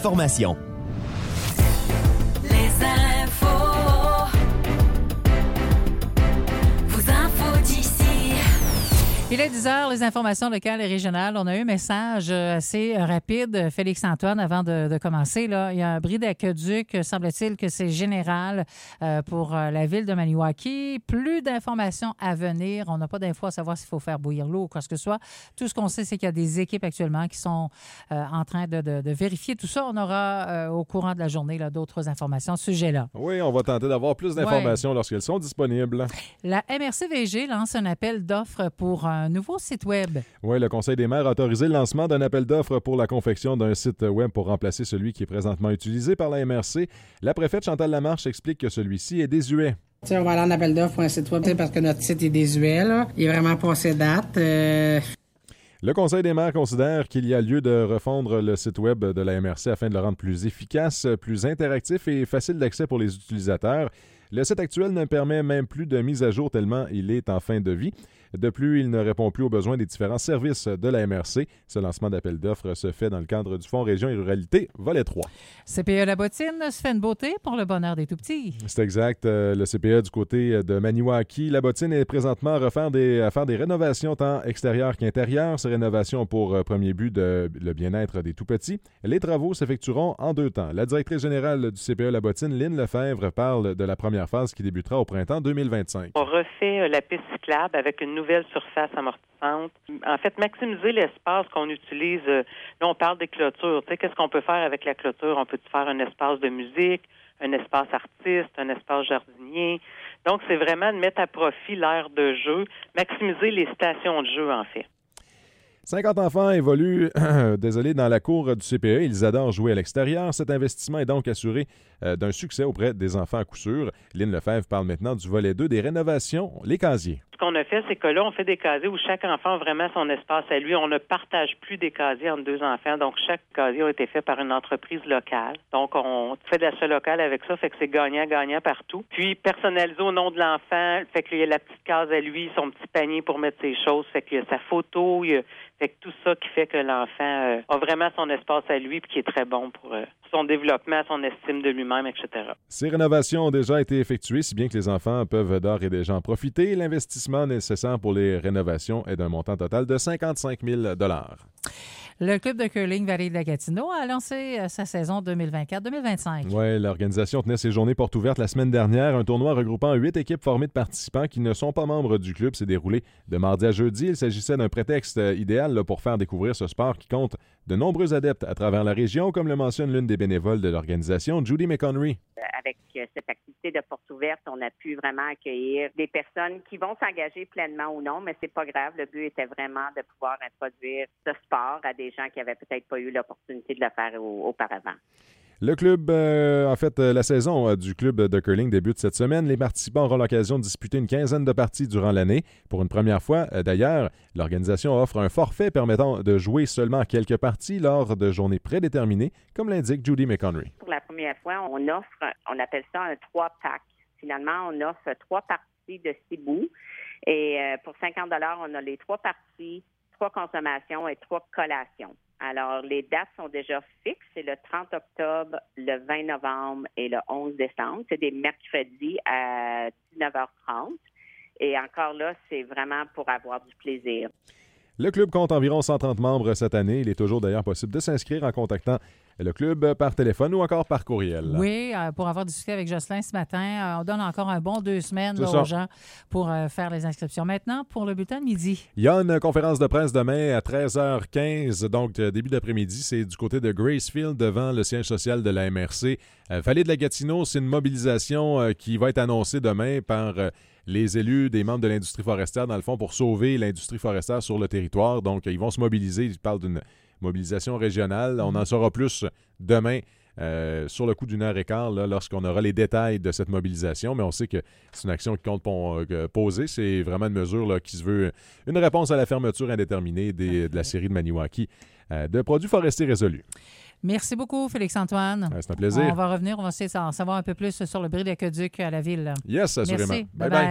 d'information. Les infos. Vos infos d'ici. Il est 10h, les informations locales et régionales. On a eu un message assez rapide, Félix-Antoine, avant de commencer. Là. Il y a un bris d'aqueduc, semble-t-il que c'est général pour la ville de Maniwaki. Plus d'informations à venir. On n'a pas d'infos à savoir s'il faut faire bouillir l'eau ou quoi que ce soit. Tout ce qu'on sait, c'est qu'il y a des équipes actuellement qui sont en train de vérifier tout ça. On aura au courant de la journée là, d'autres informations à ce sujet-là. Oui, on va tenter d'avoir plus d'informations lorsqu'elles sont disponibles. La MRC-VG lance un appel d'offres pour un nouveau site web. Oui, le Conseil des maires a autorisé le lancement d'un appel d'offres pour la confection d'un site web pour remplacer celui qui est présentement utilisé par la MRC. La préfète Chantal Lamarche explique que celui-ci est désuet. T'sais, on va aller en appel d'offres pour un site web parce que notre site est désuet. Là. Il est vraiment passé date. Le Conseil des maires considère qu'il y a lieu de refondre le site web de la MRC afin de le rendre plus efficace, plus interactif et facile d'accès pour les utilisateurs. Le site actuel ne permet même plus de mise à jour tellement il est en fin de vie. De plus, il ne répond plus aux besoins des différents services de la MRC. Ce lancement d'appel d'offres se fait dans le cadre du Fonds Région et Ruralité, volet 3. CPE La Bottine se fait une beauté pour le bonheur des tout-petits. C'est exact. Le CPE du côté de Maniwaki. La Bottine est présentement à faire des rénovations tant extérieures qu'intérieures. Ces rénovations ont pour premier but le bien-être des tout-petits. Les travaux s'effectueront en 2 temps. La directrice générale du CPE La Bottine, Lynn Lefebvre, parle de la première phase qui débutera au printemps 2025. On refait la piste cyclable avec une nouvelle surface amortissante. En fait, maximiser l'espace qu'on utilise. Là, on parle des clôtures. Tu sais, qu'est-ce qu'on peut faire avec la clôture? On peut faire un espace de musique, un espace artiste, un espace jardinier. Donc, c'est vraiment de mettre à profit l'aire de jeu, maximiser les stations de jeu, en fait. 50 enfants évoluent dans la cour du CPE. Ils adorent jouer à l'extérieur. Cet investissement est donc assuré d'un succès auprès des enfants à coup sûr. Lynn Lefebvre parle maintenant du volet 2 des rénovations, les casiers. Ce qu'on a fait, c'est que là, on fait des casiers où chaque enfant a vraiment son espace à lui. On ne partage plus des casiers entre 2 enfants. Donc, chaque casier a été fait par une entreprise locale. Donc, on fait de l'achat local avec ça. Fait que c'est gagnant-gagnant partout. Puis, personnalisé au nom de l'enfant. Fait qu'il y a la petite case à lui, son petit panier pour mettre ses choses. Fait qu'il y a sa photo. Fait que tout ça qui fait que l'enfant a vraiment son espace à lui puis qui est très bon pour son développement, son estime de lui-même, etc. Ces rénovations ont déjà été effectuées, si bien que les enfants peuvent d'ores et déjà en profiter. L'investissement nécessaire pour les rénovations est d'un montant total de 55 000 $. Le club de curling Vallée de la Gatineau a lancé sa saison 2024-2025. Oui, l'organisation tenait ses journées portes ouvertes la semaine dernière. Un tournoi regroupant 8 équipes formées de participants qui ne sont pas membres du club s'est déroulé de mardi à jeudi. Il s'agissait d'un prétexte idéal pour faire découvrir ce sport qui compte de nombreux adeptes à travers la région, comme le mentionne l'une des bénévoles de l'organisation, Judy McConry. Avec cette activité de porte ouverte, on a pu vraiment accueillir des personnes qui vont s'engager pleinement ou non, mais c'est pas grave. Le but était vraiment de pouvoir introduire ce sport à des gens qui avaient peut-être pas eu l'opportunité de le faire auparavant. Le club, la saison du club de curling débute cette semaine. Les participants auront l'occasion de disputer une quinzaine de parties durant l'année. Pour une première fois, d'ailleurs, l'organisation offre un forfait permettant de jouer seulement quelques parties lors de journées prédéterminées, comme l'indique Judy McConry. Pour la première fois, on appelle ça un 3-pack. Finalement, on offre 3 parties de 6 bouts. Et pour 50 $, on a les 3 parties, 3 consommations et 3 collations. Alors, les dates sont déjà fixes. C'est le 30 octobre, le 20 novembre et le 11 décembre. C'est des mercredis à 19h30. Et encore là, c'est vraiment pour avoir du plaisir. Le club compte environ 130 membres cette année. Il est toujours d'ailleurs possible de s'inscrire en contactant le club par téléphone ou encore par courriel. Oui, pour avoir discuté avec Jocelyn ce matin, on donne encore un bon 2 semaines aux gens pour faire les inscriptions. Maintenant, pour le bulletin de midi. Il y a une conférence de presse demain à 13h15, donc début d'après-midi. C'est du côté de Gracefield, devant le siège social de la MRC. Vallée de la Gatineau, c'est une mobilisation qui va être annoncée demain par les élus des membres de l'industrie forestière, dans le fond, pour sauver l'industrie forestière sur le territoire. Donc, ils vont se mobiliser. Ils parlent d'une mobilisation régionale. On en saura plus demain sur le coup d'1 heure et quart, là, lorsqu'on aura les détails de cette mobilisation. Mais on sait que c'est une action qui compte poser. C'est vraiment une mesure là, qui se veut une réponse à la fermeture indéterminée de la série de Maniwaki de produits forestiers résolus. Merci beaucoup, Félix-Antoine. C'est un plaisir. On va revenir, on va essayer d'en savoir un peu plus sur le bris d'aqueduc à la ville. Yes, assurément. Merci. Bye-bye.